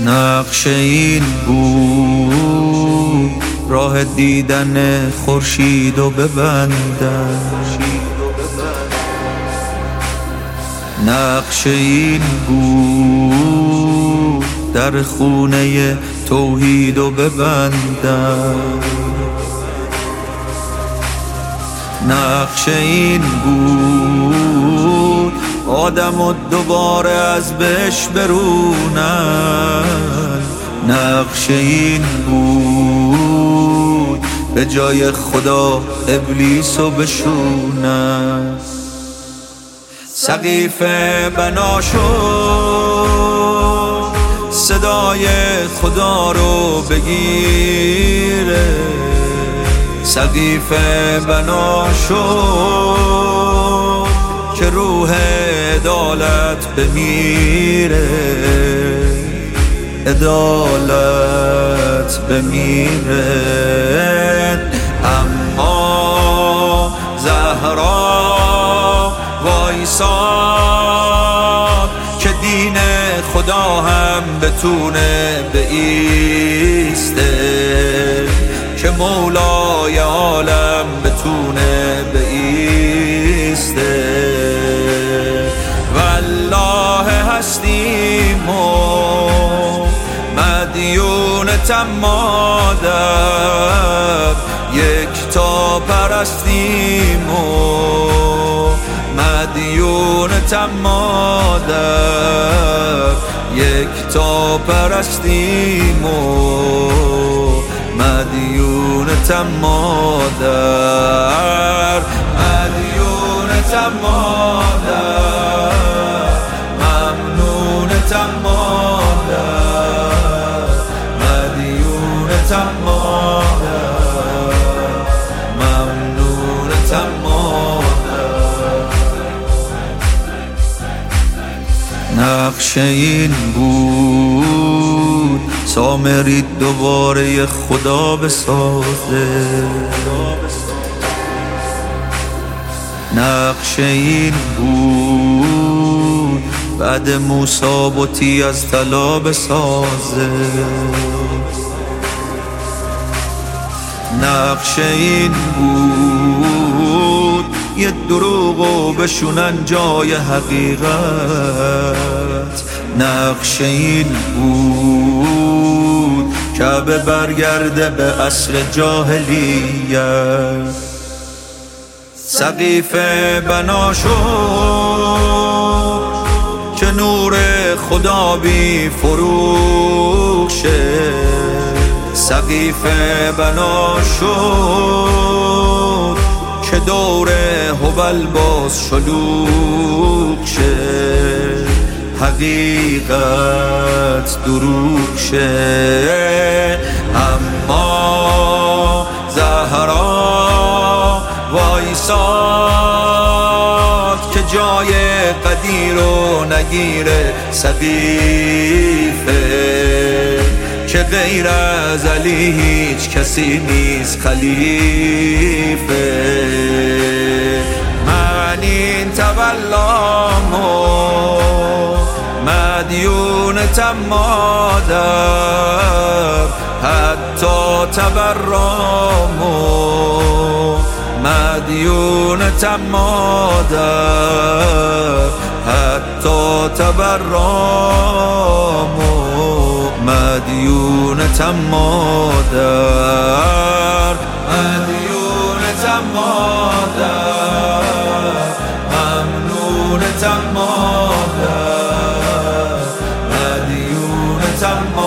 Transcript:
نقش این بود راه دیدن خورشید و ببندن، نقش این بود در خونه توحید و ببندن، نقش این بود آدم و دوباره از بهش برونن، نقش این بود به جای خدا ابلیسو بشونن. سقیفه بنا شد صدای خدا رو بگیره، سقیفه بنا شد که روح عدالت بمیره، عدالت بمیره. اما زهرا وایساد که دین خدا هم بتونه بایسته، که مولای عالم بتونه بایسته. والله هستیم و مدیونتم مادر، یک تا پرستیم و مدیونتم مادر، یک تا پرستیم و مدیونتم مادر، مدیونتم مادر، ممنونتم مادر، مدیونتم مادر، ممنونتم مادر. نقش این بود سامری دوباره خدا بسازه، نقش این بود بعد موسی بتی از طلا بسازه، نقش این بود یه دروغو بشونن جای حقیقت، نقش این بود کعبه برگرده به عصر جاهلیت. سقیفه بنا شد که نور خدا بی فروغ شه، سقیفه بنا شد که دور هبل باز شلوغ شه، حقیقت دروغ شه. اما زهرا وایساد که جای قدیر رو نگیره سقیفه، که غیر از علی هیچ کسی نیست خلیفه. من این تولامو مدیونتم مادر، حتی تبرامو مدیونتم مادر، حتی تبرامو مدیونتم مادر، مدیونتم مادر، ممنونتم مادر، مدیونتم مادر.